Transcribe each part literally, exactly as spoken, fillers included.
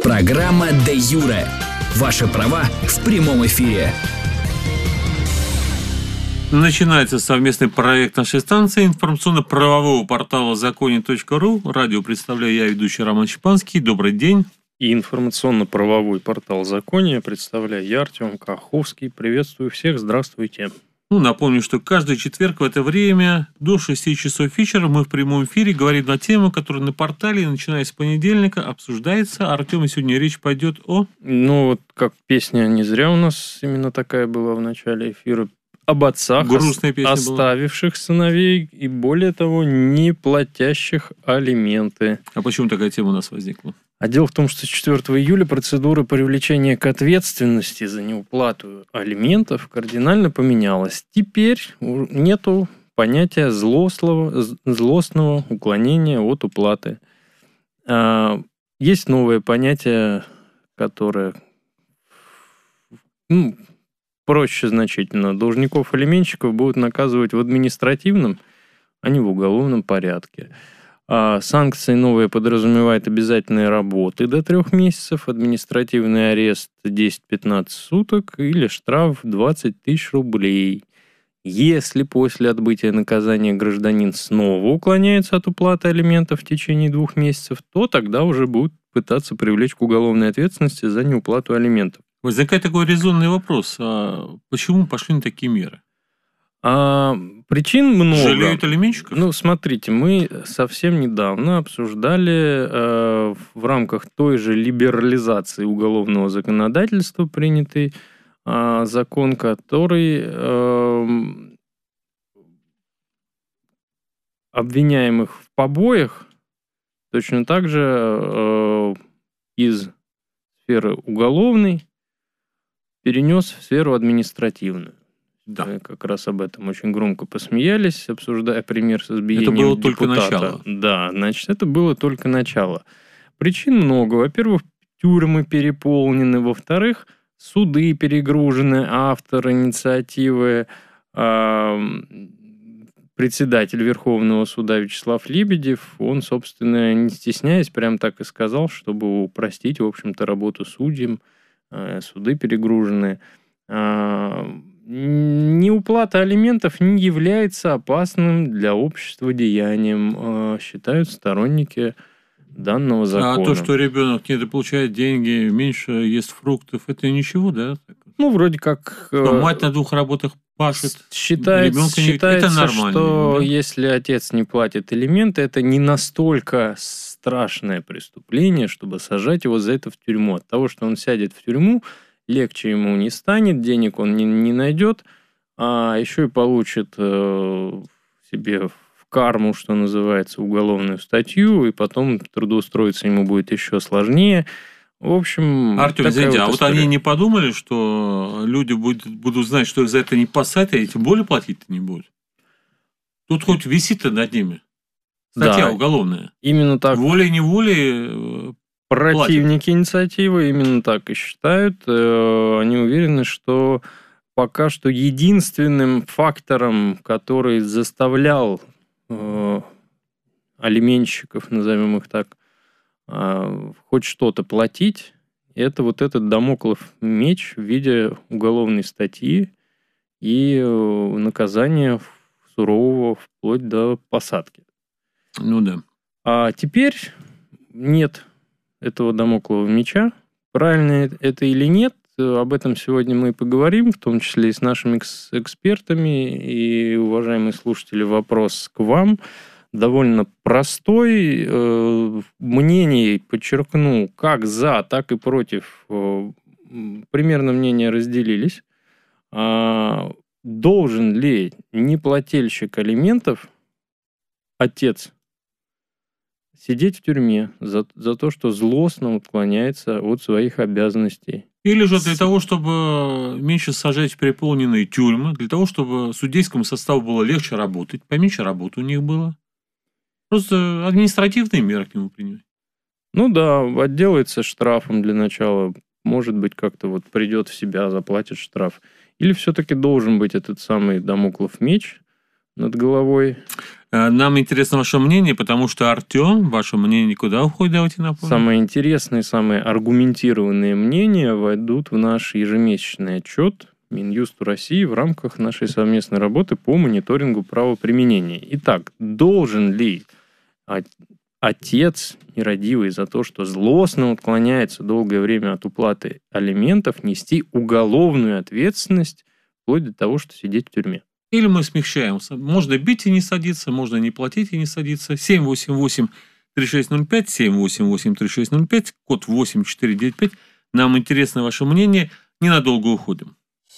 Программа «Де Юре». Ваши права в прямом эфире. Начинается совместный проект нашей станции информационно-правового портала законе точка ру. Радио представляю я, ведущий Роман Щепанский. Добрый день. И информационно-правовой портал «Законе» представляю я, Артем Каховский. Приветствую всех, здравствуйте. Ну, напомню, что каждый четверг в это время до шести часов вечера мы в прямом эфире говорим на тему, которая на портале, начиная с понедельника, обсуждается. Артем, сегодня речь пойдет о... Ну, вот как песня не зря у нас именно такая была в начале эфира. Об отцах, Грустная песня оставивших была. Сыновей и, более того, не платящих алименты. А почему такая тема у нас возникла? А дело в том, что с четвёртого июля процедура привлечения к ответственности за неуплату алиментов кардинально поменялась. Теперь нету понятия злостного, злостного уклонения от уплаты. Есть новое понятие, которое... Ну, проще значительно. Должников-алименщиков будут наказывать в административном, а не в уголовном порядке. А санкции новые подразумевают обязательные работы до трех месяцев, административный арест десять-пятнадцать суток или штраф двадцать тысяч рублей. Если после отбытия наказания гражданин снова уклоняется от уплаты алиментов в течение двух месяцев, то тогда уже будут пытаться привлечь к уголовной ответственности за неуплату алиментов. Возникает такой резонный вопрос. А почему пошли на такие меры? А, причин много. Жалеют алименщиков? Ну, смотрите, мы совсем недавно обсуждали э, в рамках той же либерализации уголовного законодательства принятый э, закон, который э, обвиняемых в побоях точно так же э, из сферы уголовной перенес в сферу административную. Да. Мы как раз об этом очень громко посмеялись, обсуждая пример с избиением депутата. Это было депутата. только начало. Да, значит, это было только начало. Причин много. Во-первых, тюрьмы переполнены. Во-вторых, суды перегружены. Автор инициативы, э, председатель Верховного суда Вячеслав Лебедев, он, собственно, не стесняясь, прям так и сказал, чтобы упростить, в общем-то, работу судьям. Э, суды перегружены. Э, Неуплата алиментов не является опасным для общества деянием, считают сторонники данного закона. А то, что ребенок недополучает деньги, меньше ест фруктов, это ничего, да? Ну, вроде как... Что мать на двух работах пашет, считается, не... считается это нормально, что да? Если отец не платит алименты, это не настолько страшное преступление, чтобы сажать его за это в тюрьму. От того, что он сядет в тюрьму, легче ему не станет, денег он не, не найдет, а еще и получит э, себе в карму, что называется, уголовную статью, и потом трудоустроиться ему будет еще сложнее. В общем, Артем, извините, вот а вот они не подумали, что люди будут, будут знать, что их за это не посадят, и тем более платить-то не будут? Тут хоть висит-то над ними статья да, уголовная. Именно так. Волей-неволей... Противники платят. Инициативы именно так и считают. Они уверены, что пока что единственным фактором, который заставлял э, алименщиков, назовем их так, э, хоть что-то платить, это вот этот дамоклов меч в виде уголовной статьи и э, наказания сурового вплоть до посадки. Ну да. А теперь нет этого дамоклового меча. Правильно это или нет, об этом сегодня мы и поговорим, в том числе и с нашими экспертами. И, уважаемые слушатели, вопрос к вам довольно простой. Мнений, подчеркну, как за, так и против, примерно мнения разделились. Должен ли неплательщик алиментов, отец, сидеть в тюрьме за, за то, что злостно уклоняется от своих обязанностей? Или же для того, чтобы меньше сажать в переполненные тюрьмы, для того, чтобы судейскому составу было легче работать, поменьше работы у них было. Просто административные меры к нему принимать. Ну да, отделается штрафом для начала. Может быть, как-то вот придет в себя, заплатит штраф. Или все-таки должен быть этот самый дамоклов меч над головой? Нам интересно ваше мнение, потому что, Артем, ваше мнение куда уходит? Давайте напомним. Самые интересные, самые аргументированные мнения войдут в наш ежемесячный отчет Минюсту России в рамках нашей совместной работы по мониторингу правоприменения. Итак, должен ли отец нерадивый за то, что злостно отклоняется долгое время от уплаты алиментов, нести уголовную ответственность вплоть до того, что сидеть в тюрьме? Или мы смягчаем. Можно бить и не садиться, можно не платить и не садиться. семь восемь восемь три шесть ноль пять, семь восемь восемь три шесть ноль пять, код восемь четыре девять пять. Нам интересно ваше мнение. Ненадолго уходим.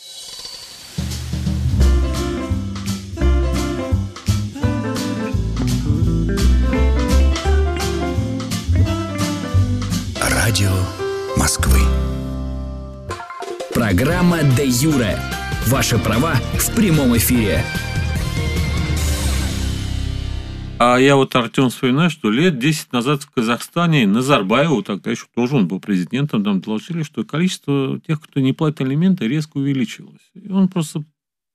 Радио Москвы. Программа «Де юре». Ваши права в прямом эфире. А я вот, Артем, вспоминаю, что лет десять назад в Казахстане Назарбаеву, тогда еще тоже он был президентом, там доложили, что количество тех, кто не платит алименты, резко увеличилось. И он просто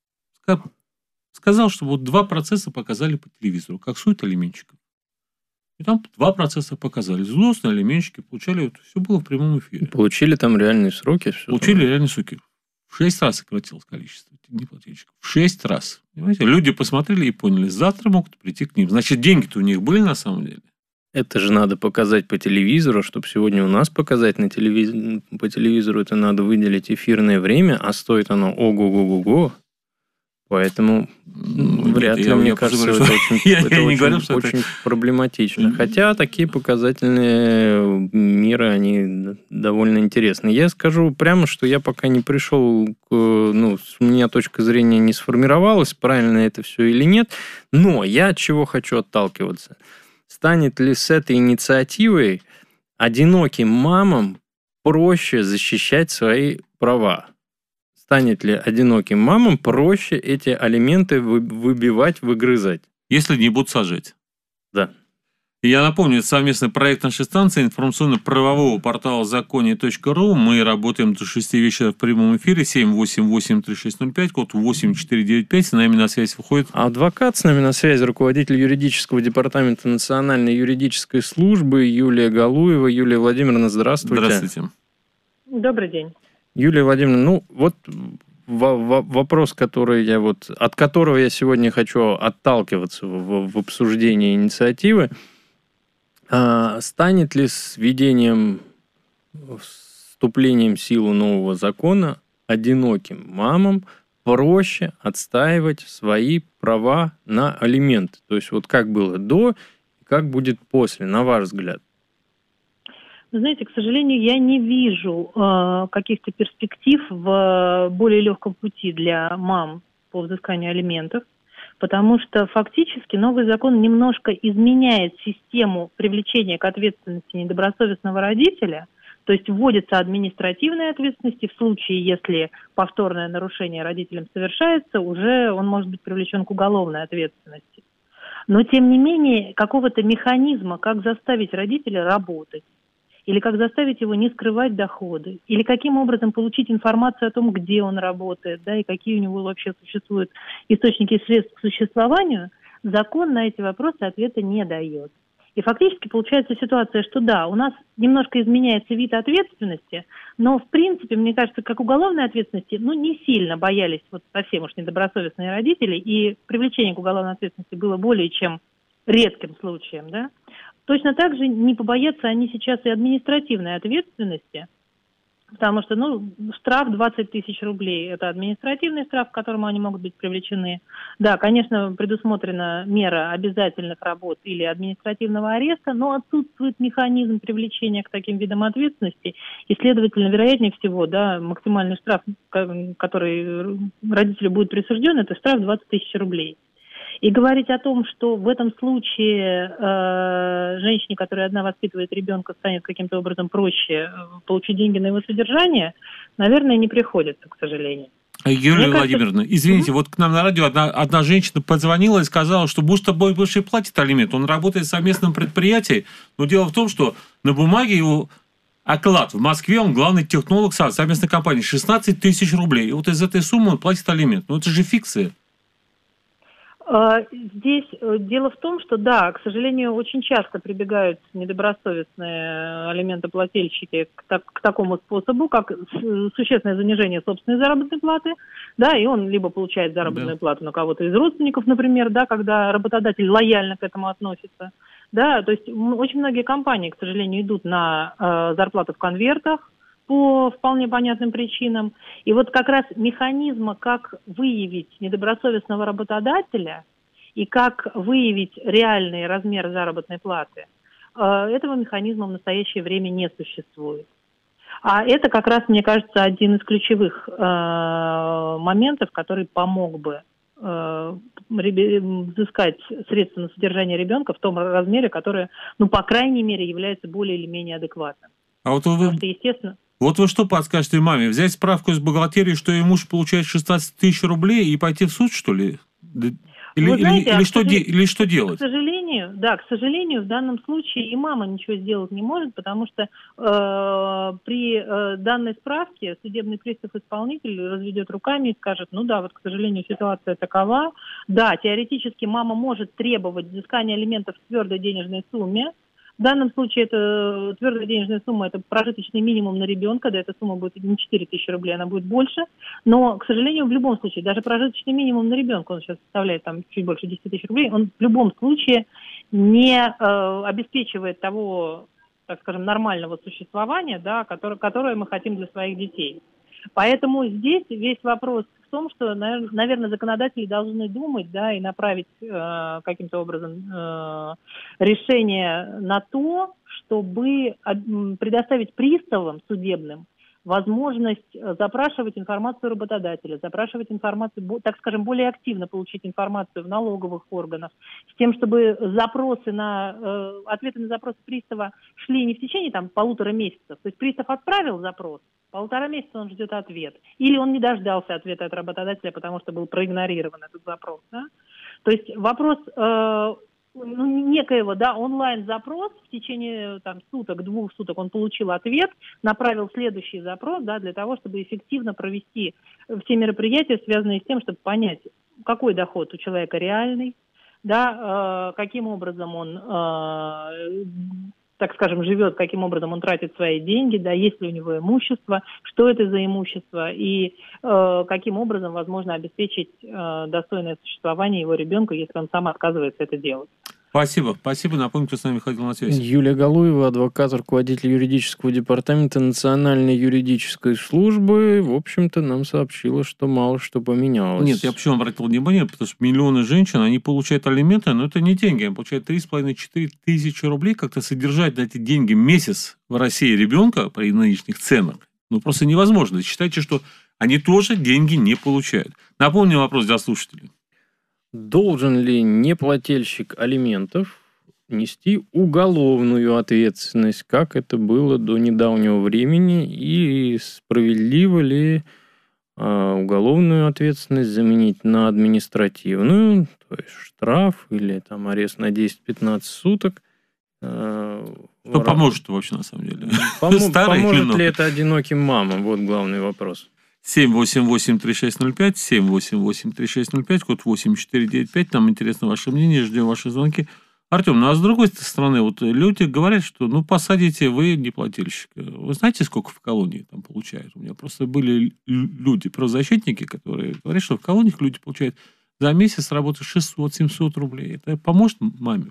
сказал, что вот два процесса показали по телевизору, как суть алименщиков. И там два процесса показали. Злостные алименщики получали, это все было в прямом эфире. Получили там реальные сроки? Все получили там. реальные сроки. В шесть раз сократилось количество неплательщиков. В шесть раз. Понимаете? Люди посмотрели и поняли, завтра могут прийти к ним. Значит, деньги-то у них были на самом деле. Это же надо показать по телевизору, чтобы сегодня у нас показать на телевизоре. По телевизору это надо выделить эфирное время, а стоит оно ого-го-го-го. Поэтому ну, вряд нет, ли, я, мне я кажется, говорю, это очень, я, это я очень, говорю, что очень это... проблематично. Хотя такие показательные меры, они довольно интересны. Я скажу прямо, что я пока не пришел, к, ну, у меня точка зрения не сформировалась, правильно это все или нет, но я от чего хочу отталкиваться. Станет ли с этой инициативой одиноким мамам проще защищать свои права? Станет ли одиноким мамам проще эти алименты выбивать, выгрызать? Если не будут сажать. Да. И я напомню, это совместный проект нашей станции информационно-правового портала законе точка ру. Мы работаем до шести вечера в прямом эфире. семь восемь восемь три шесть ноль пять, код восемь четыре девять пять. С нами на связь выходит... Адвокат с нами на связи, руководитель юридического департамента Национальной юридической службы Юлия Галуева. Юлия Владимировна, здравствуйте. Здравствуйте. Добрый день. Юлия Владимировна, ну вот вопрос, который я вот, от которого я сегодня хочу отталкиваться в, в обсуждении инициативы, а, станет ли с введением, вступлением в силу нового закона одиноким мамам проще отстаивать свои права на алименты? То есть вот как было до, как будет после, на ваш взгляд? Знаете, к сожалению, я не вижу э, каких-то перспектив в более легком пути для мам по взысканию алиментов, потому что фактически новый закон немножко изменяет систему привлечения к ответственности недобросовестного родителя, то есть вводится административная ответственность, и в случае, если повторное нарушение родителям совершается, уже он может быть привлечен к уголовной ответственности. Но, тем не менее, какого-то механизма, как заставить родителя работать, или как заставить его не скрывать доходы, или каким образом получить информацию о том, где он работает, да, и какие у него вообще существуют источники средств к существованию, закон на эти вопросы ответа не дает. И фактически получается ситуация, что да, у нас немножко изменяется вид ответственности, но в принципе, мне кажется, как уголовной ответственности, ну, не сильно боялись вот совсем уж недобросовестные родители, и привлечение к уголовной ответственности было более чем редким случаем, да. Точно так же не побоятся они сейчас и административной ответственности, потому что, ну, штраф двадцать тысяч рублей – это административный штраф, к которому они могут быть привлечены. Да, конечно, предусмотрена мера обязательных работ или административного ареста, но отсутствует механизм привлечения к таким видам ответственности, и, следовательно, вероятнее всего, да, максимальный штраф, который родителю будет присужден, это штраф двадцать тысяч рублей. И говорить о том, что в этом случае э, женщине, которая одна воспитывает ребенка, станет каким-то образом проще получить деньги на его содержание, наверное, не приходится, к сожалению. Юлия Мне Владимировна, кажется... извините, mm-hmm. вот к нам на радио одна, одна женщина позвонила и сказала, что муж с тобой больше платит алимент, он работает в совместном предприятии, но дело в том, что на бумаге его оклад в Москве, он главный технолог совместной компании, шестнадцать тысяч рублей, и вот из этой суммы он платит алимент. Ну это же фикция. Здесь дело в том, что да, к сожалению, очень часто прибегают недобросовестные алиментоплательщики к, так, к такому способу, как существенное занижение собственной заработной платы, да, и он либо получает заработную да. плату на кого-то из родственников, например, да, когда работодатель лояльно к этому относится, да, то есть очень многие компании, к сожалению, идут на э, зарплату в конвертах, по вполне понятным причинам. И вот как раз механизма, как выявить недобросовестного работодателя и как выявить реальный размер заработной платы, этого механизма в настоящее время не существует. А это как раз, мне кажется, один из ключевых моментов, который помог бы взыскать средства на содержание ребенка в том размере, которое, ну, по крайней мере, является более или менее адекватным. А вот вы... Потому что, естественно... Вот вы что подскажете маме? Взять справку из бухгалтерии, что ее муж получает шестнадцать тысяч рублей и пойти в суд, что ли? Или, знаете, или, или, что, де, или что делать? К сожалению, да, к сожалению, в данном случае и мама ничего сделать не может, потому что э, при э, данной справке судебный пристав-исполнитель разведет руками и скажет, ну да, вот, к сожалению, ситуация такова. Да, теоретически мама может требовать взыскания алиментов в твердой денежной сумме. В данном случае это твердая денежная сумма, это прожиточный минимум на ребенка, да, эта сумма будет не четыре тысячи рублей, она будет больше, но, к сожалению, в любом случае, даже прожиточный минимум на ребенка, он сейчас составляет там чуть больше десять тысяч рублей, он в любом случае не э, обеспечивает того, так скажем, нормального существования, да, которое, которое мы хотим для своих детей. Поэтому здесь весь вопрос в том, что, наверное, законодатели должны думать, да, и направить э, каким-то образом э, решение на то, чтобы предоставить приставам судебным возможность запрашивать информацию работодателя, запрашивать информацию, так скажем, более активно получить информацию в налоговых органах, с тем, чтобы запросы на, э, ответы на запросы пристава шли не в течение там полутора месяцев. То есть пристав отправил запрос, полтора месяца он ждет ответ. Или он не дождался ответа от работодателя, потому что был проигнорирован этот запрос. Да? То есть вопрос... Э, ну, некоего, да, онлайн-запрос в течение там, суток, двух суток он получил ответ, направил следующий запрос, да, для того, чтобы эффективно провести все мероприятия, связанные с тем, чтобы понять, какой доход у человека реальный, да, э, каким образом он, э, так скажем, живет, каким образом он тратит свои деньги, да, есть ли у него имущество, что это за имущество и э, каким образом возможно обеспечить э, достойное существование его ребенка, если он сам отказывается это делать. Спасибо. Спасибо. Напомню, кто с нами выходил на связь. Юлия Галуева, адвокат, руководитель юридического департамента Национальной юридической службы, в общем-то, нам сообщила, что мало что поменялось. Нет, я почему обратил внимание, потому что миллионы женщин, они получают алименты, но это не деньги. Они получают три с половиной - четыре тысячи рублей. Как-то содержать на эти деньги месяц в России ребенка при нынешних ценах, ну, просто невозможно. Считайте, что они тоже деньги не получают. Напомню вопрос для слушателей. Должен ли неплательщик алиментов нести уголовную ответственность, как это было до недавнего времени, и справедливо ли э, уголовную ответственность заменить на административную, то есть штраф или там арест на десять-пятнадцать суток? Э, Что поможет вообще на самом деле? Пом- поможет ли это одиноким мамам? Вот главный вопрос. семь восемь восемь три шесть ноль пять, семь восемь восемь три шесть ноль пять, код восемь четыре девять пять. Нам интересно ваше мнение, ждем ваши звонки. Артем, ну а с другой стороны, вот люди говорят, что ну посадите вы неплательщика. Вы знаете, сколько в колонии там получают? У меня просто были люди, правозащитники, которые говорят, что в колониях люди получают за месяц работы шестьсот-семьсот рублей. Это поможет маме?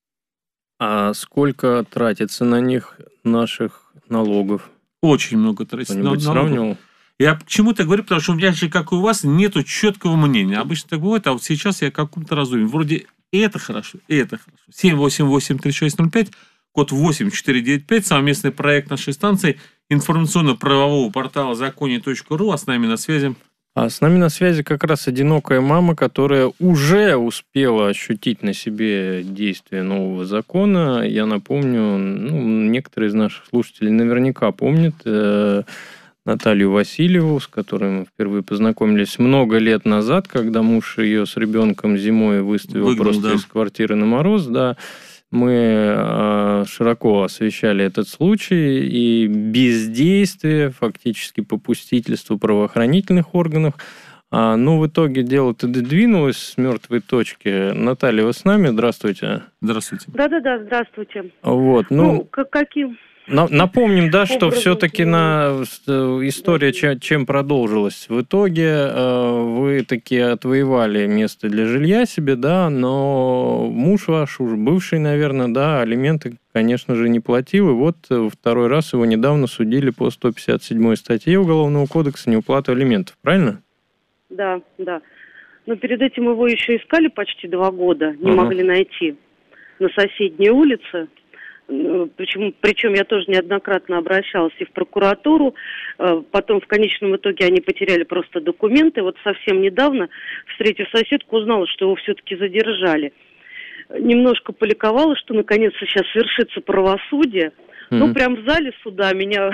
А сколько тратится на них наших налогов? Очень много тратится на налогов. Сравнивал? Я к чему-то говорю, потому что у меня же, как и у вас, нету четкого мнения. Обычно так бывает, а вот сейчас я каком-то разуме. Вроде это хорошо, это хорошо. семь восемь восемь три шесть ноль пять, код восемь четыре девять пять, совместный проект нашей станции информационно-правового портала законе точка ру. А с нами на связи... А с нами на связи как раз одинокая мама, которая уже успела ощутить на себе действие нового закона. Я напомню, ну, некоторые из наших слушателей наверняка помнят... Э- Наталью Васильеву, с которой мы впервые познакомились много лет назад, когда муж ее с ребенком зимой выставил Выгнал, просто да. из квартиры на мороз. Да. Мы э, широко освещали этот случай, и бездействие, фактически попустительство правоохранительных органов А, ну, в итоге дело-то двинулось с мертвой точки. Наталья, вы с нами? Здравствуйте. Здравствуйте. Да-да-да, здравствуйте. Вот, ну... Ну, как, каким... На, напомним, да, что образом все-таки на история чем, чем продолжилась. В итоге э, вы таки отвоевали место для жилья себе, да, но муж ваш, уж бывший, наверное, да, алименты, конечно же, не платил. И вот второй раз его недавно судили по сто пятьдесят седьмой статье Уголовного кодекса неуплату алиментов, правильно? Да, да. Но перед этим его еще искали почти два года, не Ага. могли найти на соседней улице. Причем, причем я тоже неоднократно обращалась и в прокуратуру, потом в конечном итоге они потеряли просто документы. Вот совсем недавно, встретив соседку, узнала, что его все-таки задержали. Немножко поликовала, что наконец-то сейчас свершится правосудие. Mm-hmm. Ну, прям в зале суда меня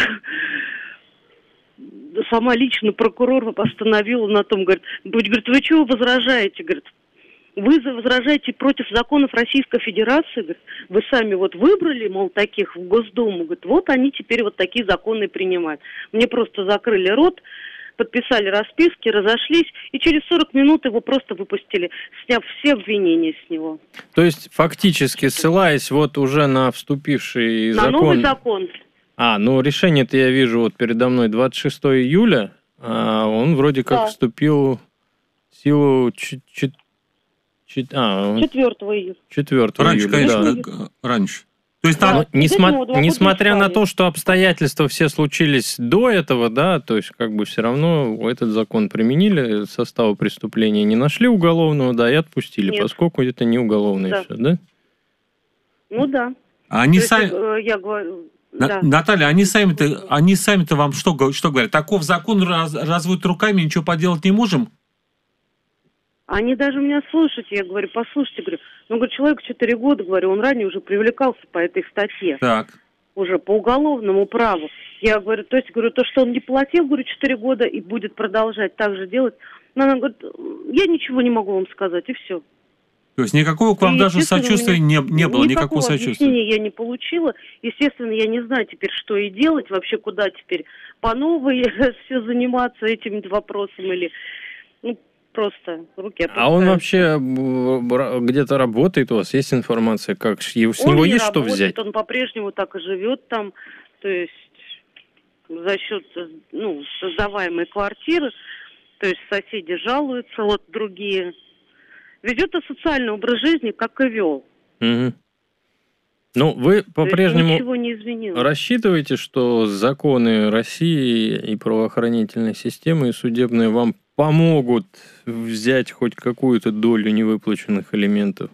сама лично прокурор остановила на том, говорит, говорит, вы чего возражаете, говорит, вы возражаете против законов Российской Федерации, говорит, вы сами вот выбрали, мол, таких в Госдуму, говорит, вот они теперь вот такие законы принимают. Мне просто закрыли рот, подписали расписки, разошлись, и через сорок минут его просто выпустили, сняв все обвинения с него. То есть, фактически, ссылаясь вот уже на вступивший на закон... На новый закон. А, ну решение-то я вижу вот передо мной двадцать шестого июля, а он вроде как да. вступил в силу... Ч- ч- ч- а, четвёртого июля. четвёртого раньше, июля, конечно, да. раньше. То есть, да, там... ну, несма- несмотря на то, что обстоятельства все случились до этого, да, то есть как бы все равно этот закон применили, состава преступления не нашли уголовного, да, и отпустили, Нет. поскольку это не уголовное да. все, да? Ну да. А они есть, сами... Я говорю... На... Да. Наталья, они сами-то, они сами-то вам что, что говорят? Таков закон, раз, разводят руками, ничего поделать не можем? Они даже меня слушают, я говорю, послушайте, говорю, ну, говорю, человек четыре года, говорю, он ранее уже привлекался по этой статье. Так. Уже по уголовному праву. Я говорю, то есть, говорю, то, что он не платил, говорю, четыре года и будет продолжать так же делать. Но она говорит, я ничего не могу вам сказать, и все. То есть никакого к вам и, даже сочувствия не, не было, никакого сочувствия? Объяснения я не получила. Естественно, я не знаю теперь, что и делать, вообще куда теперь по новой все заниматься этим вопросом или... Ну, просто руки опускаются. А он вообще где-то работает у вас? Есть информация, как с него он есть работает, что взять? Он по-прежнему так и живет там, то есть за счет ну, создаваемой квартиры, то есть соседи жалуются, вот другие. Ведет социальный образ жизни, как и вел. Угу. Ну, вы по-прежнему ничего не изменилось. Рассчитываете, что законы России и правоохранительной системы, и судебные вам помогут взять хоть какую-то долю невыплаченных алиментов?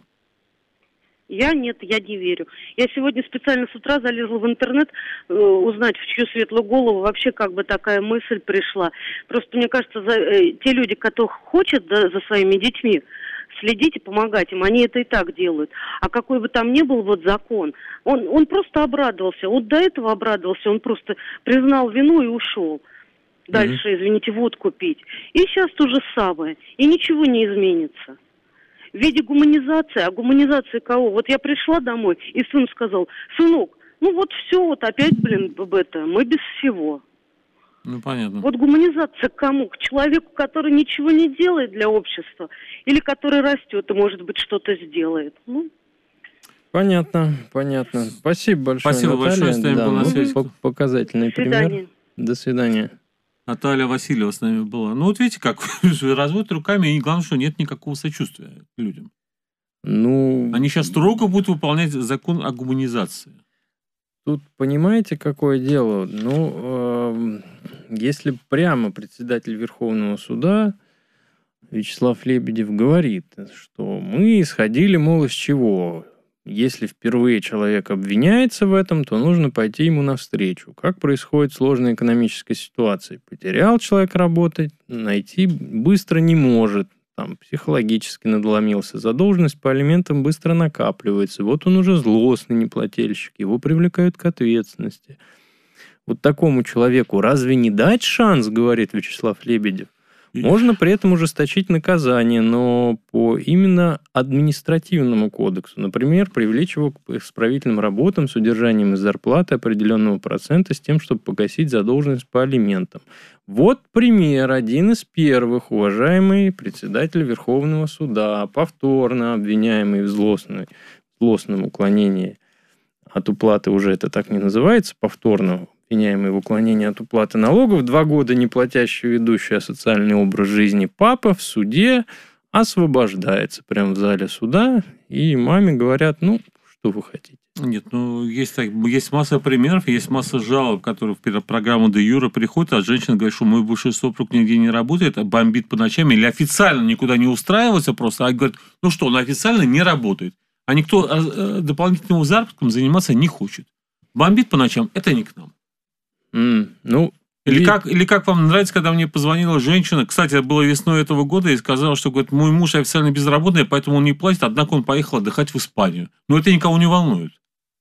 Я нет, я не верю. Я сегодня специально с утра залезла в интернет э, узнать, в чью светлую голову вообще как бы такая мысль пришла. Просто мне кажется, за, э, те люди, которые хотят да, за своими детьми следить и помогать им, они это и так делают. А какой бы там ни был вот закон, он, он просто обрадовался. Вот до этого обрадовался, он просто признал вину и ушел. Дальше, mm-hmm. извините, водку пить. И сейчас то же самое. И ничего не изменится. В виде гуманизации. А гуманизации кого? Вот я пришла домой, и сын сказал, сынок, ну вот все, вот опять, блин, это, мы без всего. Ну, понятно. Вот гуманизация к кому? К человеку, который ничего не делает для общества? Или который растет и, может быть, что-то сделает? Ну... Понятно, понятно. Спасибо большое, Спасибо Наталья. большое, что да, был на связи. Показательный До свидания. пример. До свидания. Наталья Васильева с нами была. Ну, вот видите, как разводят руками, и главное, что нет никакого сочувствия к людям. Ну... Они сейчас строго будут выполнять закон о гуманизации. Тут понимаете, какое дело? Ну, э, если прямо председатель Верховного суда Вячеслав Лебедев говорит, что мы исходили, мол, из чего? Если впервые человек обвиняется в этом, то нужно пойти ему навстречу. Как происходит сложная экономическая ситуация? Потерял человек работать, найти быстро не может. Там, психологически надломился. Задолженность по алиментам быстро накапливается. Вот он уже злостный неплательщик. Его привлекают к ответственности. Вот такому человеку разве не дать шанс, говорит Вячеслав Лебедев? Можно при этом ужесточить наказание, но по именно административному кодексу. Например, привлечь его к исправительным работам с удержанием из зарплаты определенного процента с тем, чтобы погасить задолженность по алиментам. Вот пример, один из первых, уважаемый председатель Верховного суда, повторно обвиняемый в злостной, злостном уклонении от уплаты, уже это так не называется, повторно обвиняемый в уклонении от уплаты налогов, два года не платящий, ведущий асоциальный образ жизни папа в суде освобождается прямо в зале суда, и маме говорят, ну, что вы хотите. Нет, ну, есть, так, есть масса примеров, есть масса жалоб, которые в программу де юре приходят, а женщина говорит, что мой бывший супруг нигде не работает, а бомбит по ночам, или официально никуда не устраивается просто, а говорит, ну что, он официально не работает, а никто дополнительным заработком заниматься не хочет. Бомбит по ночам, это не к нам. Mm, ну, или, и... как, или как вам нравится, когда мне позвонила женщина, кстати, это было весной этого года, и сказала, что говорит, мой муж официально безработный, поэтому он не платит, однако он поехал отдыхать в Испанию. Но это никого не волнует.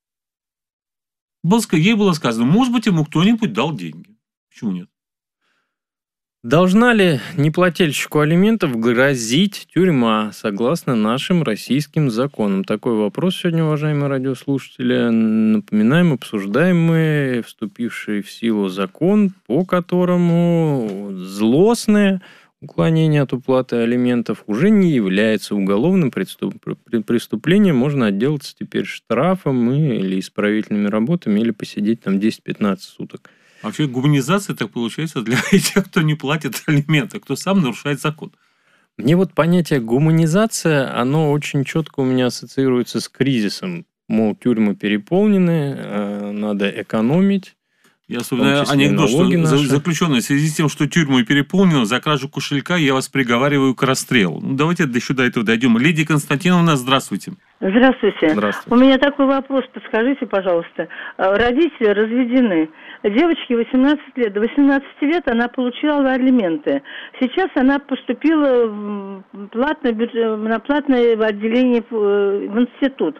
Ей было сказано, может быть, ему кто-нибудь дал деньги. Почему нет? Должна ли неплательщику алиментов грозить тюрьма, согласно нашим российским законам? Такой вопрос сегодня, уважаемые радиослушатели. Напоминаем, обсуждаем мы вступивший в силу закон, по которому злостное уклонение от уплаты алиментов уже не является уголовным преступлением. Можно отделаться теперь штрафом или исправительными работами, или посидеть там десять-пятнадцать суток. Вообще гуманизация, так получается, для тех, кто не платит алименты, кто сам нарушает закон. Мне вот понятие гуманизация, оно очень четко у меня ассоциируется с кризисом. Мол, тюрьмы переполнены, надо экономить. Я вспоминаю анекдот, что наши. Заключенный, в связи с тем, что тюрьму переполнена, за кражу кошелька я вас приговариваю к расстрелу. Ну, давайте еще до этого дойдем. Лидия Константиновна, здравствуйте. Здравствуйте. Здравствуйте. У меня такой вопрос, подскажите, пожалуйста. Родители разведены. Девочке восемнадцать лет. До восемнадцати лет она получала алименты. Сейчас она поступила в платное, на платное отделение в институт.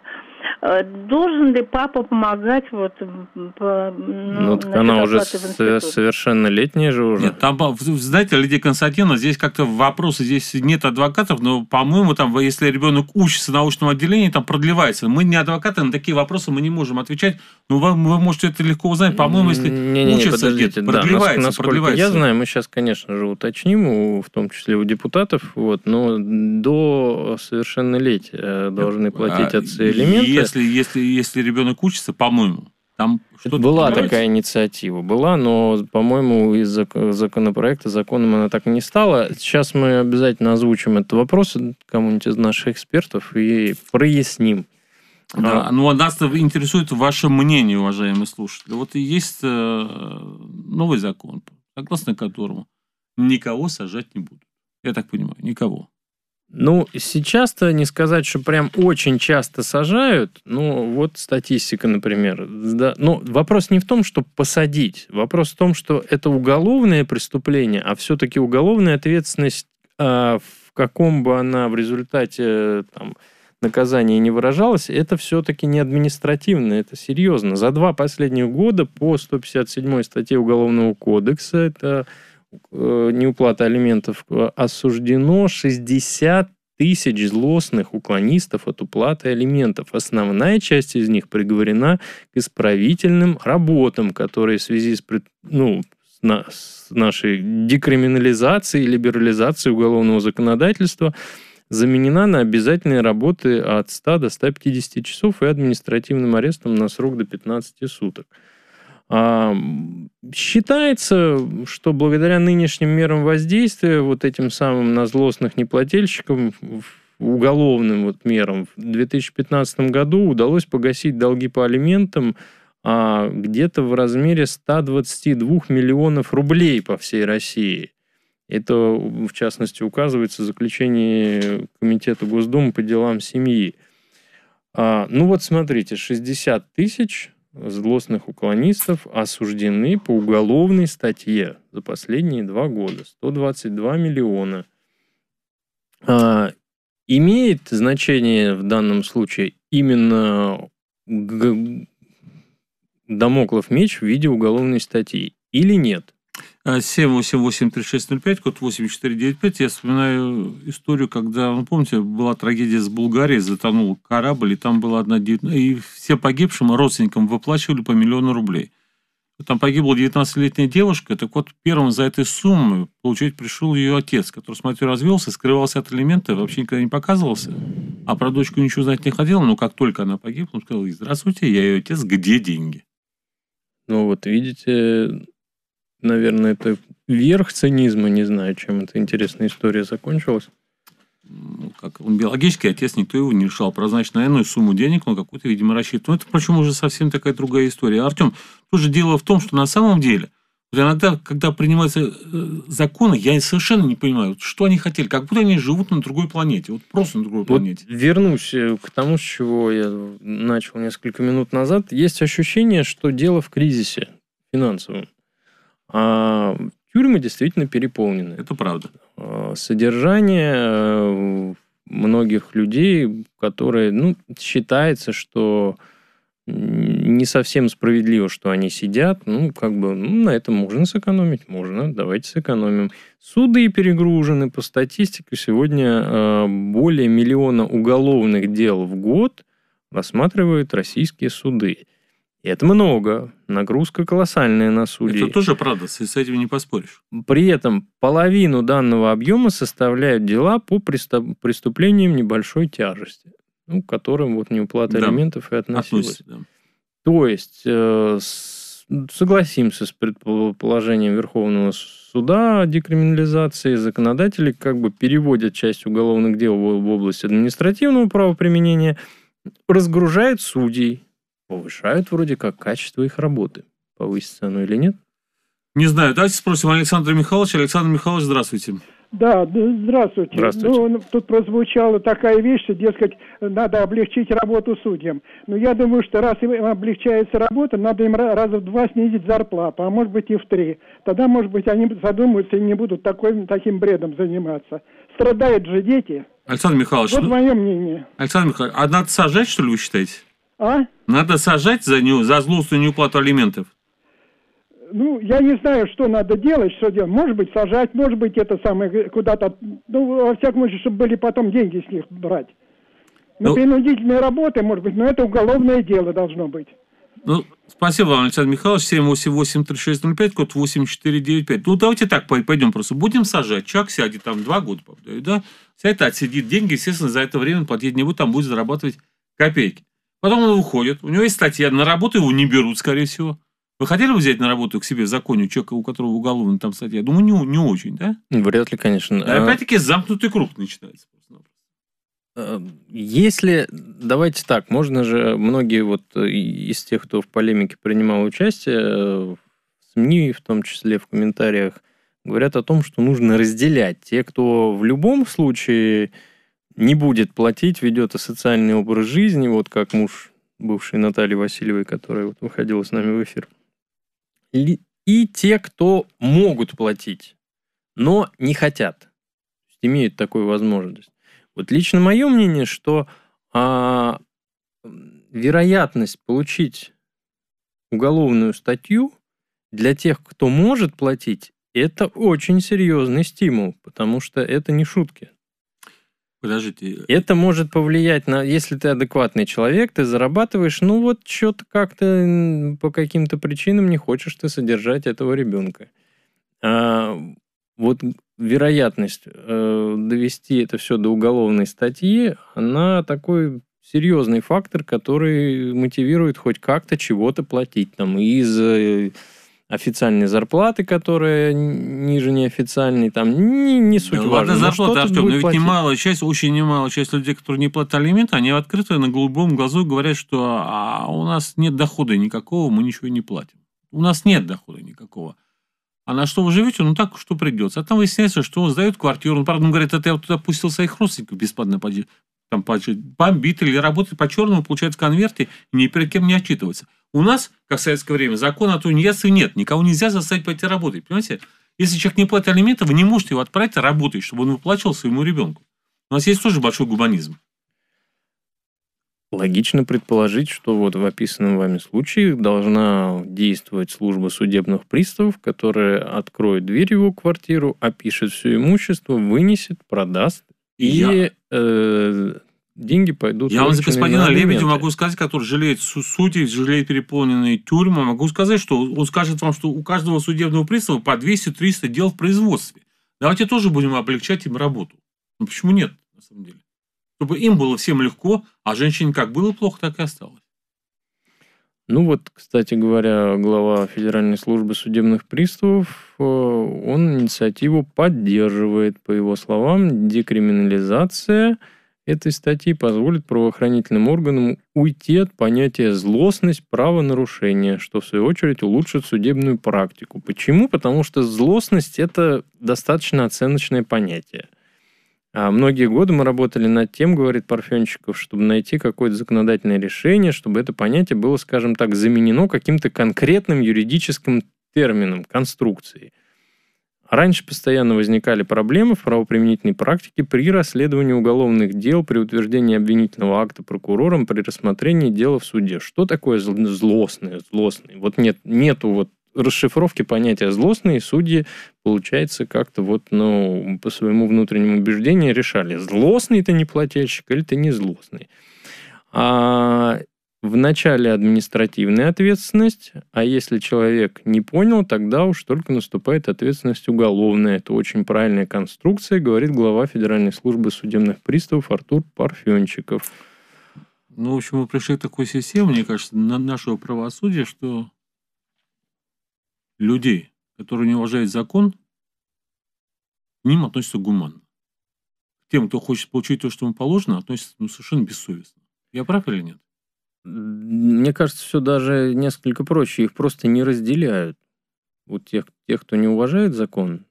Должен ли папа помогать вот по, ну, так она уже совершеннолетняя же уже. Нет, там, знаете, Лидия Константиновна, здесь как-то вопросы, здесь нет адвокатов, но, по-моему, там, если ребенок учится в научном отделении, там продлевается. Мы не адвокаты, на такие вопросы мы не можем отвечать, но вы, вы можете это легко узнать. По-моему, если не, не, учится где-то, да, продлевается, насколько продлевается. Я знаю, мы сейчас, конечно же, уточним, в том числе у депутатов, вот, но до совершеннолетия должны платить отцы алименты. Если, если, если ребенок учится, по-моему, там что-то была понимаете? Такая инициатива, была, но, по-моему, из законопроекта законом она так и не стала. Сейчас мы обязательно озвучим этот вопрос кому-нибудь из наших экспертов и проясним. Да, а... ну, нас интересует ваше мнение, уважаемые слушатели. Вот есть новый закон, согласно которому никого сажать не будут. Я так понимаю, никого. Ну, сейчас-то не сказать, что прям очень часто сажают. Ну, вот статистика, например. Да. Но вопрос не в том, чтобы посадить. Вопрос в том, что это уголовное преступление, а все-таки уголовная ответственность, а, в каком бы она в результате там, наказания не выражалась, это все-таки не административно, это серьезно. За два последних года по сто пятьдесят седьмой статье Уголовного кодекса, это... неуплата алиментов, осуждено шестьдесят тысяч злостных уклонистов от уплаты алиментов. Основная часть из них приговорена к исправительным работам, которые в связи с, ну, с, на, с нашей декриминализацией и либерализацией уголовного законодательства заменена на обязательные работы от ста до ста пятидесяти часов и административным арестом на срок до пятнадцати суток. Считается, что благодаря нынешним мерам воздействия, вот этим самым на злостных неплательщикам, уголовным вот мерам, в две тысячи пятнадцатом году удалось погасить долги по алиментам а, где-то в размере ста двадцати двух миллионов рублей по всей России. Это, в частности, указывается в заключении Комитета Госдумы по делам семьи. А, ну вот смотрите, шестьдесят тысяч... злостных уклонистов осуждены по уголовной статье за последние два года. сто двадцать два миллиона. А, имеет значение в данном случае именно дамоклов меч в виде уголовной статьи или нет? семь восемь восемь три шесть ноль пять, код восемь четыре девять пять. Я вспоминаю историю, когда, ну, помните, была трагедия с Булгарией, затонул корабль, и там была одна... И все погибшим родственникам выплачивали по миллиону рублей. Там погибла девятнадцатилетняя девушка, так вот, первым за этой суммой получить пришел ее отец, который с матерью развелся, скрывался от алиментов, вообще никогда не показывался, а про дочку ничего знать не хотел, но как только она погибла, он сказал: здравствуйте, я ее отец, где деньги? Ну вот, видите, наверное, это верх цинизма, не знаю, чем эта интересная история закончилась. Ну, как он биологический отец, никто его не решал прозначить на иную сумму денег, но какую-то, видимо, рассчитывал. Но это, впрочем, уже совсем такая другая история. Артем, тоже дело в том, что на самом деле, иногда, когда принимаются законы, я совершенно не понимаю, что они хотели, как будто они живут на другой планете, вот просто на другой вот планете. Вернусь к тому, с чего я начал несколько минут назад. Есть ощущение, что дело в кризисе финансовом. А тюрьмы действительно переполнены. Это правда. Содержание многих людей, которые, ну, считается, что не совсем справедливо, что они сидят. Ну, как бы, ну, на этом можно сэкономить. Можно, давайте сэкономим. Суды перегружены. По статистике сегодня более миллиона уголовных дел в год рассматривают российские суды. И это много. Нагрузка колоссальная на судей. Это тоже правда, с этим не поспоришь. При этом половину данного объема составляют дела по преступлениям небольшой тяжести, ну, к которым вот неуплата да. алиментов и относилась. Относится, да. То есть, э, с, согласимся с предположением Верховного суда о декриминализации, законодатели как бы переводят часть уголовных дел в, в область административного правоприменения, разгружают судей, повышают вроде как качество их работы. Повысится оно или нет? Не знаю. Давайте спросим Александра Михайловича. Александр Михайлович, здравствуйте. Да, здравствуйте. Здравствуйте. Ну, тут прозвучала такая вещь, что, дескать, надо облегчить работу судьям. Но я думаю, что раз им облегчается работа, надо им раза в два снизить зарплату, а может быть и в три. Тогда, может быть, они задумаются и не будут такой, таким бредом заниматься. Страдают же дети. Александр Михайлович. Вот ну... мое мнение. Александр Михайлович, а надо сажать, что ли, вы считаете? А? Надо сажать за, не, за злостную неуплату алиментов? Ну, я не знаю, что надо делать, что делать. Может быть, сажать, может быть, это самое куда-то... Ну, во всяком случае, чтобы были потом деньги с них брать. Ну, ну принудительные работы, может быть, но это уголовное дело должно быть. Ну, спасибо вам, Александр Михайлович. семь восемь восемь три шесть ноль пять, код восемь четыре девять пять. Ну, давайте так пойдем просто. Будем сажать. Человек сядет там два года, да? Сядет, отсидит деньги, естественно, за это время платить не будет, там будет зарабатывать копейки. Потом он уходит, у него есть статья, на работу его не берут, скорее всего. Вы хотели бы взять на работу к себе в законе человека, у которого уголовная там статья? Я думаю, не, не очень, да? Вряд ли, конечно. И опять-таки замкнутый круг начинается. Если, давайте так, можно же, многие вот из тех, кто в полемике принимал участие, в СМИ, в том числе в комментариях, говорят о том, что нужно разделять. Те, кто в любом случае не будет платить, ведет асоциальный образ жизни, вот как муж бывшей Натальи Васильевой, которая вот выходила с нами в эфир. И те, кто могут платить, но не хотят, имеют такую возможность. Вот лично мое мнение, что а, вероятность получить уголовную статью для тех, кто может платить, это очень серьезный стимул, потому что это не шутки. Подождите. Это может повлиять на... Если ты адекватный человек, ты зарабатываешь, ну вот что-то как-то по каким-то причинам не хочешь ты содержать этого ребенка. А, вот вероятность э, довести это все до уголовной статьи, она такой серьезный фактор, который мотивирует хоть как-то чего-то платить. Там, из э, официальной зарплаты, которая ниже неофициальной, там не, не суть да, важно. Ладно, зарплата, Артем, но ведь платить? немалая часть, очень немалая часть людей, которые не платят алименты, они открыто на голубом глазу говорят, что а, у нас нет дохода никакого, мы ничего не платим. У нас нет дохода никакого. А на что вы живете? Ну, так, что придется. А там выясняется, что он сдает квартиру. Он, правда, он говорит, это я вот туда пустил своих родственников бесплатно там, бомбит или работает по-черному, получает в конверте и ни перед кем не отчитывается. У нас, как в советское время, закона о тунеядстве нет. Никого нельзя заставить пойти работать. Понимаете? Если человек не платит алименты, вы не можете его отправить работать, чтобы он выплачивал своему ребенку. У нас есть тоже большой гуманизм. Логично предположить, что вот в описанном вами случае должна действовать служба судебных приставов, которая откроет дверь в его квартиру, опишет все имущество, вынесет, продаст, и Я- э, деньги пойдут... Я вам за вырученные господина на Лебедя алименты. могу сказать, который жалеет су- судей, жалеет переполненные тюрьмы. Могу сказать, что он скажет вам, что у каждого судебного пристава по двести-триста дел в производстве. Давайте тоже будем облегчать им работу. Ну, почему нет, на самом деле? Чтобы им было всем легко, а женщине как было плохо, так и осталось. Ну вот, кстати говоря, глава Федеральной службы судебных приставов, э, он инициативу поддерживает. По его словам, декриминализация этой статьи позволит правоохранительным органам уйти от понятия злостность правонарушения, что в свою очередь улучшит судебную практику. Почему? Потому что злостность – это достаточно оценочное понятие. А многие годы мы работали над тем, говорит Парфенчиков, чтобы найти какое-то законодательное решение, чтобы это понятие было, скажем так, заменено каким-то конкретным юридическим термином, конструкцией. Раньше постоянно возникали проблемы в правоприменительной практике при расследовании уголовных дел, при утверждении обвинительного акта прокурором, при рассмотрении дела в суде. Что такое зл- злостное? Злостный? Вот нет, нету вот расшифровки понятия злостный, и судьи, получается, как-то вот, ну, по своему внутреннему убеждению решали, злостный ты неплательщик или ты не злостный. А в начале административная ответственность, а если человек не понял, тогда уж только наступает ответственность уголовная. Это очень правильная конструкция, говорит глава Федеральной службы судебных приставов Артур Парфенчиков. Ну, в общем, мы пришли к такой системе, мне кажется, на нашего правосудия, что людей, которые не уважают закон, к ним относятся гуманно. К тем, кто хочет получить то, что ему положено, относятся ну, совершенно бессовестно. Я прав или нет? Мне кажется, все даже несколько проще. Их просто не разделяют. Вот тех, тех, кто не уважает закон,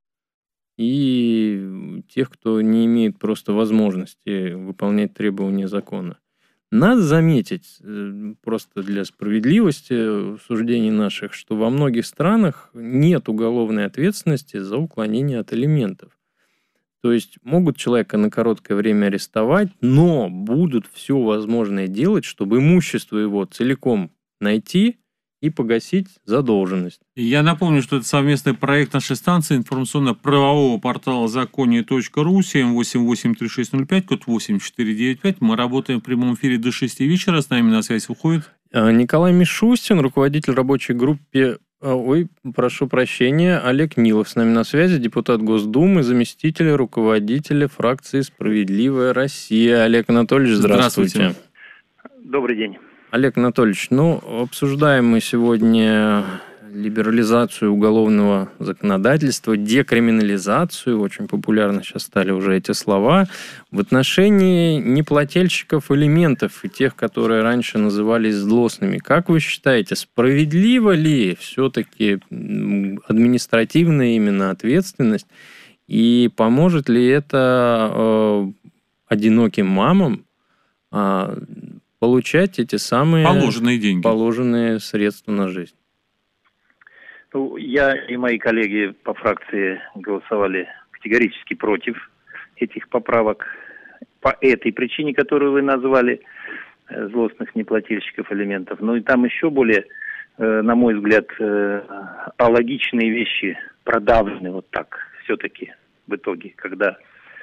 и тех, кто не имеет просто возможности выполнять требования закона. Надо заметить, просто для справедливости суждений наших, что во многих странах нет уголовной ответственности за уклонение от алиментов. То есть могут человека на короткое время арестовать, но будут все возможное делать, чтобы имущество его целиком найти и погасить задолженность. Я напомню, что это совместный проект нашей станции информационно-правового портала законие точка ру, семь восемь восемь три шесть ноль пять, код восемь четыре девять пять. Мы работаем в прямом эфире до шести вечера. С нами на связь выходит Николай Мишустин, руководитель рабочей группы. Ой, прошу прощения, Олег Нилов с нами на связи, депутат Госдумы, заместитель руководителя фракции «Справедливая Россия». Олег Анатольевич, здравствуйте. Здравствуйте. Добрый день. Олег Анатольевич, ну, обсуждаем мы сегодня либерализацию уголовного законодательства, декриминализацию, очень популярны сейчас стали уже эти слова, в отношении неплательщиков алиментов и тех, которые раньше назывались злостными. Как вы считаете, справедливо ли все-таки административная именно ответственность, и поможет ли это э, одиноким мамам э, получать эти самые положенные деньги, положенные средства на жизнь? Ну, я и мои коллеги по фракции голосовали категорически против этих поправок по этой причине, которую вы назвали, злостных неплательщиков алиментов. Ну и там еще более, на мой взгляд, алогичные вещи продавлены вот так все-таки в итоге, когда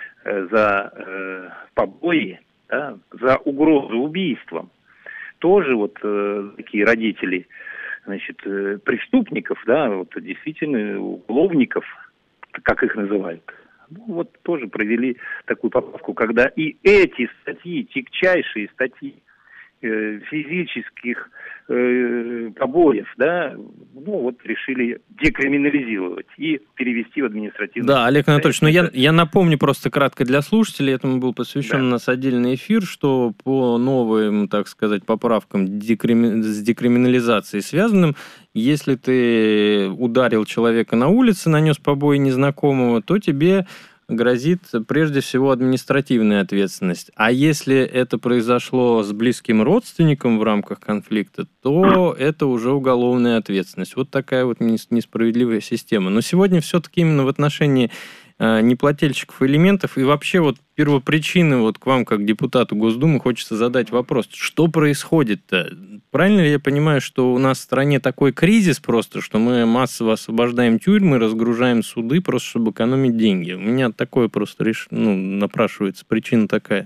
за побои, да, за угрозу убийством тоже вот такие родители, значит, преступников, да, вот действительно уголовников, как их называют, ну, вот тоже провели такую поправку, когда и эти статьи, тягчайшие статьи э, физических э, побоев, да, ну вот решили декриминализировать и перевести в административное. Да, Олег Анатольевич, но я, я напомню просто кратко для слушателей, этому был посвящен Да. у нас отдельный эфир, что по новым, так сказать, поправкам декрими... с декриминализацией связанным, если ты ударил человека на улице, нанес побои незнакомого, то тебе грозит прежде всего административная ответственность. А если это произошло с близким родственником в рамках конфликта, то это уже уголовная ответственность. Вот такая вот несправедливая система. Но сегодня все-таки именно в отношении неплательщиков элементов. И вообще вот первопричины вот к вам, как депутату Госдумы, хочется задать вопрос. Что происходит-то? Правильно ли я понимаю, что у нас в стране такой кризис просто, что мы массово освобождаем тюрьмы, разгружаем суды, просто чтобы экономить деньги? У меня такое просто реш... ну, напрашивается, причина такая.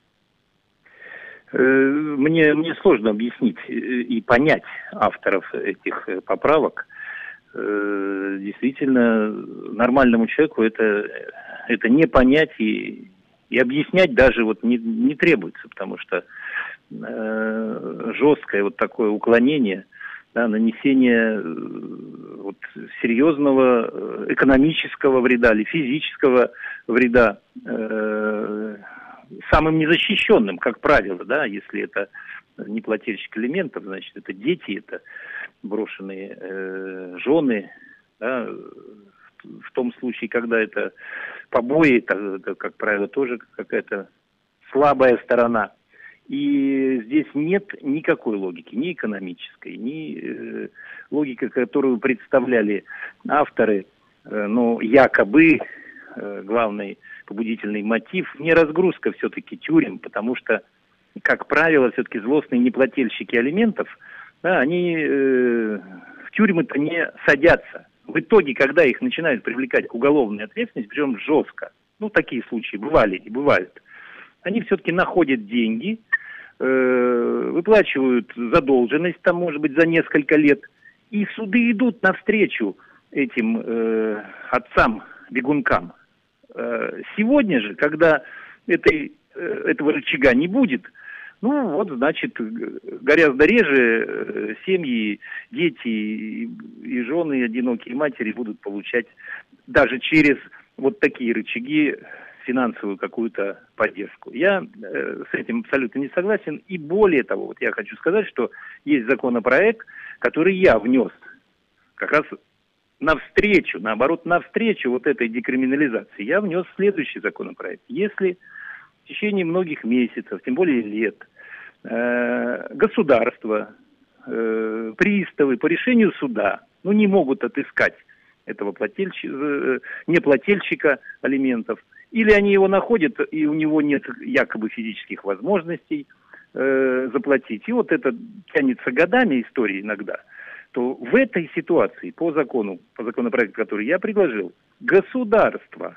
Мне, мне сложно объяснить и понять авторов этих поправок. Действительно, нормальному человеку это, это не понять и, и объяснять даже вот не, не требуется, потому что э, жесткое вот такое уклонение, да, нанесение вот, серьезного экономического вреда или физического вреда э, самым незащищенным, как правило, да, если это неплательщик элементов, значит, это дети, это брошенные э, жены, да, в том случае, когда это побои, это, это, как правило, тоже какая-то слабая сторона. И здесь нет никакой логики, ни экономической, ни э, логики, которую представляли авторы, э, но якобы э, главный побудительный мотив не разгрузка все-таки тюрем, потому что, как правило, все-таки злостные неплательщики алиментов, да, они э, в тюрьмы-то не садятся. В итоге, когда их начинают привлекать к уголовной ответственности, причем жестко, ну, такие случаи бывали и бывают, они все-таки находят деньги, э, выплачивают задолженность, там, может быть, за несколько лет, и суды идут навстречу этим э, отцам-бегункам. Э, сегодня же, когда этой, э, этого рычага не будет, ну, вот, значит, гораздо реже семьи, дети и, и жены, одинокие матери будут получать даже через вот такие рычаги финансовую какую-то поддержку. Я э, с этим абсолютно не согласен. И более того, вот я хочу сказать, что есть законопроект, который я внес как раз навстречу, наоборот, навстречу вот этой декриминализации. Я внес следующий законопроект. Если в течение многих месяцев, тем более лет, э, государство, э, приставы по решению суда, ну, не могут отыскать этого плательщика, э, неплательщика алиментов, или они его находят, и у него нет якобы физических возможностей э, заплатить. И вот это тянется годами истории иногда, то в этой ситуации по закону, по законопроекту, который я предложил, государство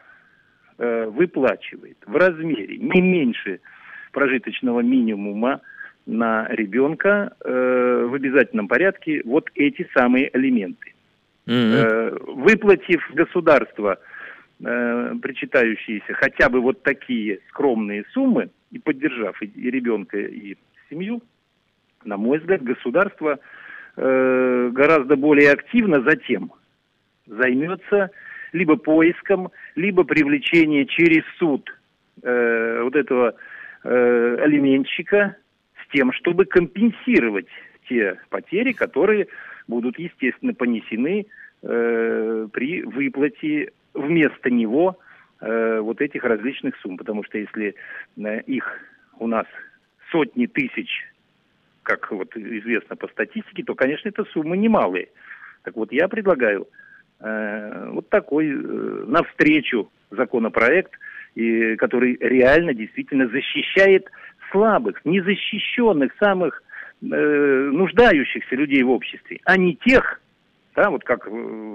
выплачивает в размере не меньше прожиточного минимума на ребенка э, в обязательном порядке вот эти самые алименты. Mm-hmm. Э, выплатив государство э, причитающиеся хотя бы вот такие скромные суммы и поддержав и, и ребенка, и семью, на мой взгляд, государство э, гораздо более активно затем займется либо поиском, либо привлечение через суд э, вот этого э, алиментщика с тем, чтобы компенсировать те потери, которые будут, естественно, понесены э, при выплате вместо него э, вот этих различных сумм. Потому что если э, их у нас сотни тысяч, как вот известно по статистике, то, конечно, это суммы немалые. Так вот, я предлагаю вот такой э, навстречу законопроект, и, который реально действительно защищает слабых, незащищенных, самых э, нуждающихся людей в обществе, а не тех, да, вот как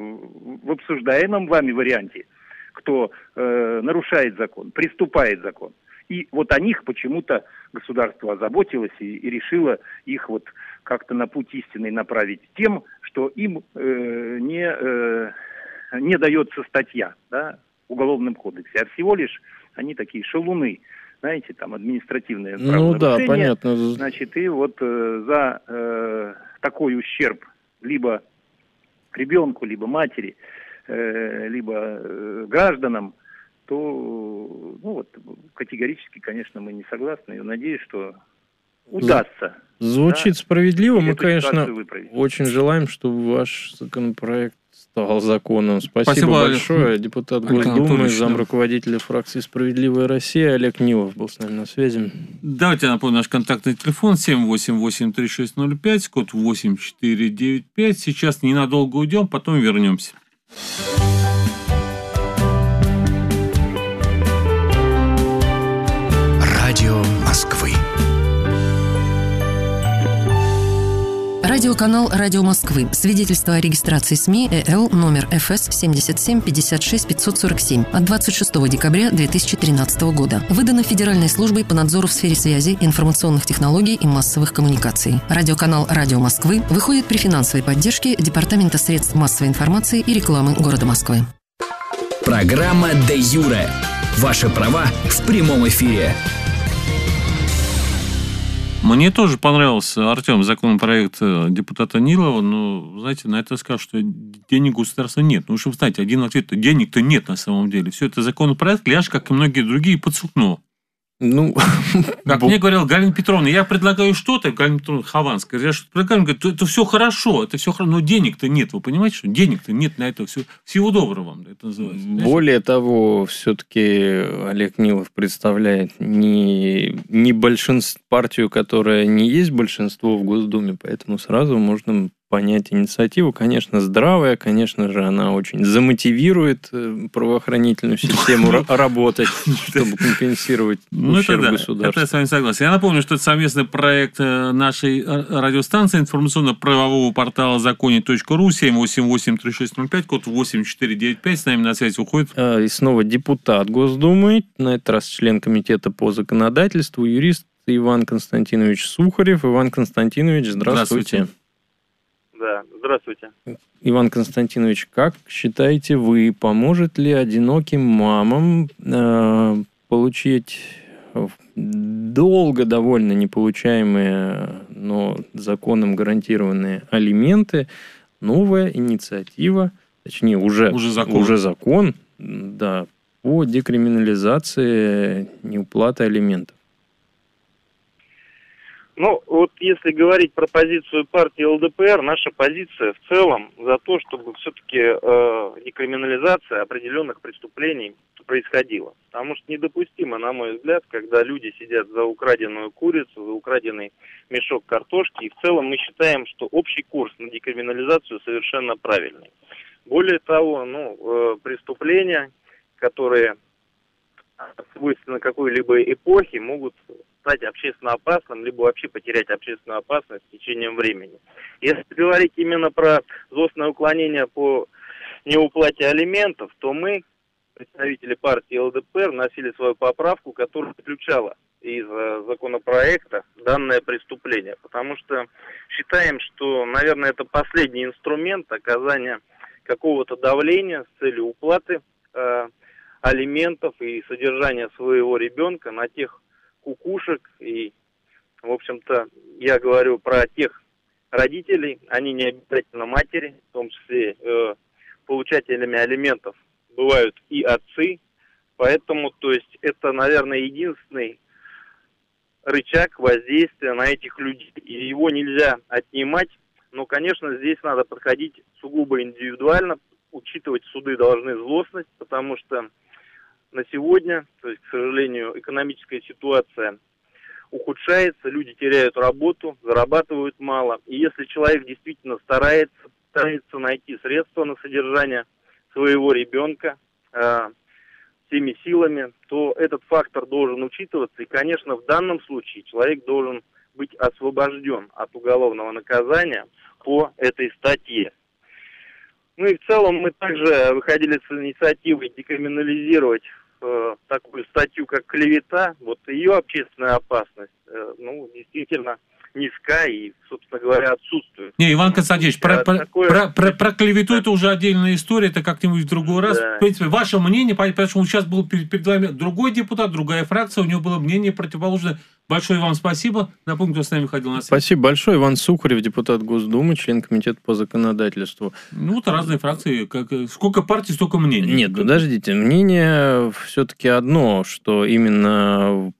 в обсуждаемом вами варианте, кто э, нарушает закон, приступает закон. И вот о них почему-то государство озаботилось и, и решило их вот как-то на путь истинный направить тем, что им э, не, э, не дается статья, да, в Уголовном кодексе, а всего лишь они такие шалуны, знаете, там административные правонарушения. Ну да, понятно. Значит, и вот э, за э, такой ущерб либо ребенку, либо матери, э, либо э, гражданам, то ну, вот, категорически, конечно, мы не согласны. Я надеюсь, что удастся. Звучит, да, справедливо. Мы, конечно, очень желаем, чтобы ваш законопроект стал законом. Спасибо, Спасибо большое. Депутат Госдумы, замруководителя фракции «Справедливая Россия» Олег Нилов был с нами на связи. Давайте я напомню наш контактный телефон семь восемь восемь три шесть ноль пять, код восемь четыре девять пять. Сейчас ненадолго уйдем, потом вернемся. Радио Москвы. Радиоканал «Радио Москвы». Свидетельство о регистрации СМИ ЭЛ номер эф эс семьдесят семь пятьдесят шесть пятьсот сорок семь от двадцать шестого декабря две тысячи тринадцатого года. Выдано Федеральной службой по надзору в сфере связи, информационных технологий и массовых коммуникаций. Радиоканал «Радио Москвы» выходит при финансовой поддержке Департамента средств массовой информации и рекламы города Москвы. Программа «Де юре». Ваши права в прямом эфире. Мне тоже понравился, Артем, законопроект депутата Нилова, но, знаете, на это скажу, что денег у государства нет. Ну, чтобы, знаете, один ответ, денег-то нет на самом деле. Все это законопроект, ляжь, как и многие другие, под сукно. Ну, как мне говорила Галина Петровна, я предлагаю что-то, Галина Петровна Хованская, я что-то предлагаю, говорит, это все хорошо, это все хорошо, но денег-то нет, вы понимаете, что денег-то нет на это все. Всего доброго вам, это называется. Более того, все-таки Олег Нилов представляет не, не большинство, партию, которая не есть большинство в Госдуме, поэтому сразу можно понять инициативу. Конечно, здравая, конечно же, она очень замотивирует правоохранительную систему работать, чтобы компенсировать ущерб государству. Это я с вами согласен. Я напомню, что это совместный проект нашей радиостанции, информационно-правового портала законе точка ру, семь восемь восемь три шесть ноль пять, код восемь четыре девять пять. С нами на связь выходит. И снова депутат Госдумы, на этот раз член комитета по законодательству, юрист Иван Константинович Сухарев. Иван Константинович, здравствуйте. Здравствуйте. Да, здравствуйте. Иван Константинович, как считаете вы, поможет ли одиноким мамам э, получить долго довольно неполучаемые, но законом гарантированные алименты новая инициатива, точнее уже, уже закон, уже закон да, по декриминализации неуплаты алиментов? Ну, вот если говорить про позицию партии эл дэ пэ эр, наша позиция в целом за то, чтобы все-таки э, декриминализация определенных преступлений происходила. Потому что недопустимо, на мой взгляд, когда люди сидят за украденную курицу, за украденный мешок картошки. И в целом мы считаем, что общий курс на декриминализацию совершенно правильный. Более того, ну, э, преступления, которые свойственны какой-либо эпохе, могут стать общественно опасным, либо вообще потерять общественную опасность с течением времени. Если говорить именно про злостное уклонение по неуплате алиментов, то мы, представители партии эл дэ пэ эр, вносили свою поправку, которая исключала из законопроекта данное преступление. Потому что считаем, что, наверное, это последний инструмент оказания какого-то давления с целью уплаты э, алиментов и содержания своего ребенка на тех кукушек. И, в общем-то, я говорю про тех родителей, они не обязательно матери, в том числе э, получателями алиментов бывают и отцы, поэтому, то есть, это, наверное, единственный рычаг воздействия на этих людей, и его нельзя отнимать, но, конечно, здесь надо подходить сугубо индивидуально, учитывать суды должны злостность, потому что на сегодня, то есть, к сожалению, экономическая ситуация ухудшается, люди теряют работу, зарабатывают мало. И если человек действительно старается, старается найти средства на содержание своего ребенка э, всеми силами, то этот фактор должен учитываться. И, конечно, в данном случае человек должен быть освобожден от уголовного наказания по этой статье. Ну и в целом мы также выходили с инициативой декриминализировать э, такую статью, как клевета. Вот ее общественная опасность, э, ну, действительно низка и, собственно говоря, отсутствует. Не, Иван Константинович, про, про, такое... про, про, про клевету это уже отдельная история, это как-нибудь в другой раз. Да. В принципе, ваше мнение, потому что сейчас был перед, перед вами другой депутат, другая фракция, у него было мнение противоположное. Большое вам спасибо. Напомню, кто с нами ходил на связь. Спасибо большое. Иван Сухарев, депутат Госдумы, член комитета по законодательству. Ну, вот разные фракции. Как, сколько партий, столько мнений. Нет, подождите. Мнение все-таки одно, что именно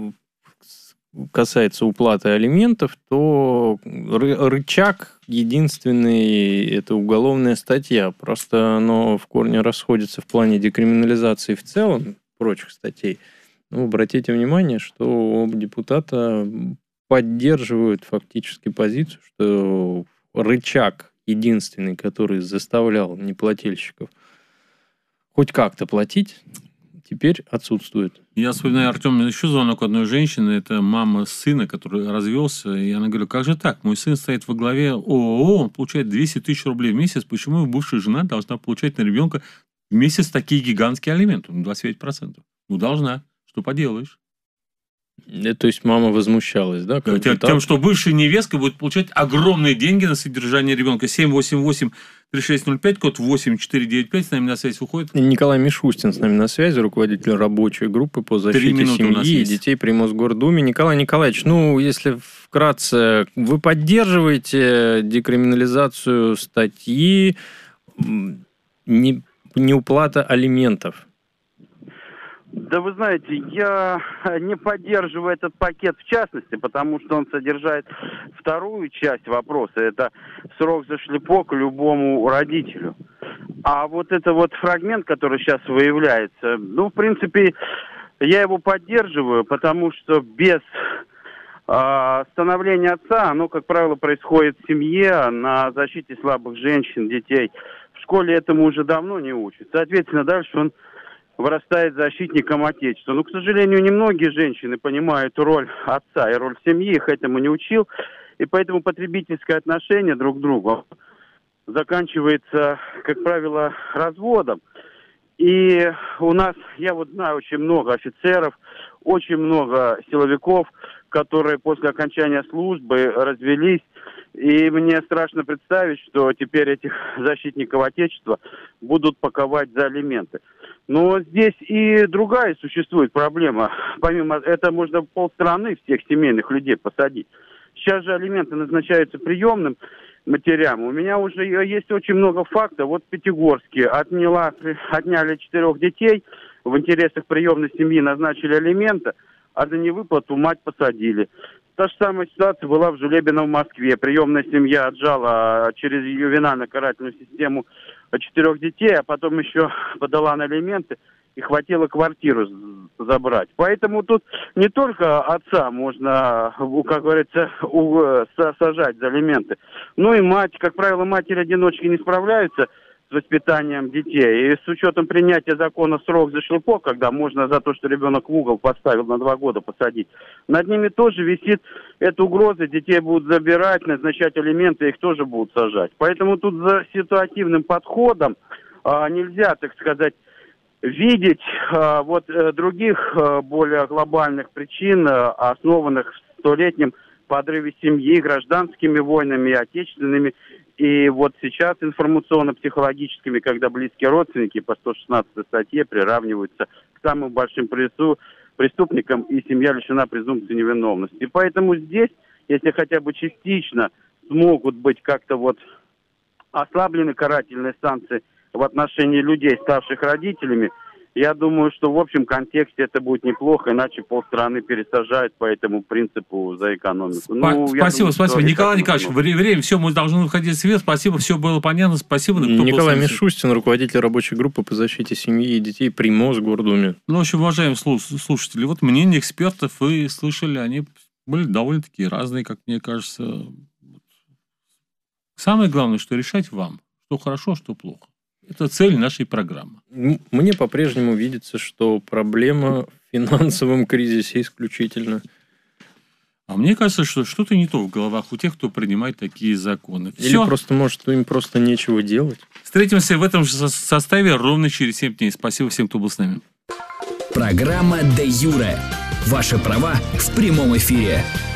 касается уплаты алиментов, то рычаг единственный – это уголовная статья. Просто оно в корне расходится в плане декриминализации в целом прочих статей. Ну, обратите внимание, что оба депутата поддерживают фактически позицию, что рычаг единственный, который заставлял неплательщиков хоть как-то платить, теперь отсутствует. Я вспоминаю, Артем, еще звонок одной женщины, это мама сына, который развелся, и она говорит, как же так, мой сын стоит во главе ООО, он получает двести тысяч рублей в месяц, почему бывшая жена должна получать на ребенка в месяц такие гигантские алименты, двадцать пять процентов? Ну, должна, что поделаешь. То есть мама возмущалась, да? Тем, тем, тем, что бывшая невестка будет получать огромные деньги на содержание ребенка. семь восемь восемь три шесть ноль пять, код восемь четыре девять пять, с нами на связь выходит. Николай Мишустин с нами на связи, руководитель рабочей группы по защите семьи и детей при Мосгордуме. Николай Николаевич, ну, если вкратце, вы поддерживаете декриминализацию статьи не, неуплата алиментов? Да вы знаете, я не поддерживаю этот пакет в частности, потому что он содержит вторую часть вопроса. Это срок за шлепок любому родителю. А вот это вот фрагмент, который сейчас выявляется, ну, в принципе, я его поддерживаю, потому что без э, становления отца, оно, как правило, происходит в семье, на защите слабых женщин, детей. В школе этому уже давно не учат. Соответственно, дальше он вырастает защитником Отечества. Но, к сожалению, немногие женщины понимают роль отца и роль семьи, их этому не учил. И поэтому потребительское отношение друг к другу заканчивается, как правило, разводом. И у нас, я вот знаю очень много офицеров, очень много силовиков, которые после окончания службы развелись. И мне страшно представить, что теперь этих защитников Отечества будут паковать за алименты. Но здесь и другая существует проблема. Помимо этого, можно полстраны всех семейных людей посадить. Сейчас же алименты назначаются приемным матерям. У меня уже есть очень много фактов. Вот в Пятигорске отняла, отняли четырех детей, в интересах приемной семьи назначили алименты, а за невыплату мать посадили. Та же самая ситуация была в Жулебино в Москве. Приемная семья отжала через ювенально-карательную систему четырех детей, а потом еще подала на алименты и хватило квартиру забрать. Поэтому тут не только отца можно, как говорится, сажать за алименты, но и мать. Как правило, матери-одиночки не справляются с воспитанием детей. И с учетом принятия закона срок за шлепок, когда можно за то, что ребенок в угол поставил, на два года посадить, над ними тоже висит эта угроза, детей будут забирать, назначать алименты, их тоже будут сажать. Поэтому тут за ситуативным подходом а, нельзя, так сказать, видеть а, вот а, других а, более глобальных причин, а, основанных в столетнем подрыве семьи, гражданскими войнами и отечественными. И вот сейчас информационно-психологическими, когда близкие родственники по сто шестнадцатой статье приравниваются к самым большим преступникам, и семья лишена презумпции невиновности. И поэтому здесь, если хотя бы частично смогут быть как-то вот ослаблены карательные санкции в отношении людей, ставших родителями, я думаю, что в общем контексте это будет неплохо, иначе полстраны пересажают по этому принципу за экономику. Спа- ну, спасибо, думаю, спасибо. Николай Николаевич, время, время, все, мы должны выходить в свет. Спасибо, все было понятно. Спасибо. Николай Мишустин, руководитель рабочей группы по защите семьи и детей при Мосгордуме. Ну, в общем, уважаемые слушатели, вот мнения экспертов вы слышали, они были довольно-таки разные, как мне кажется. Самое главное, что решать вам, что хорошо, что плохо. Это цель нашей программы. Мне по-прежнему видится, что проблема в финансовом кризисе исключительно. А мне кажется, что что-то не то в головах у тех, кто принимает такие законы. Или Все. просто, может, им просто нечего делать. Встретимся в этом же составе ровно через семь дней. Спасибо всем, кто был с нами. Программа «Де юре». Ваши права в прямом эфире.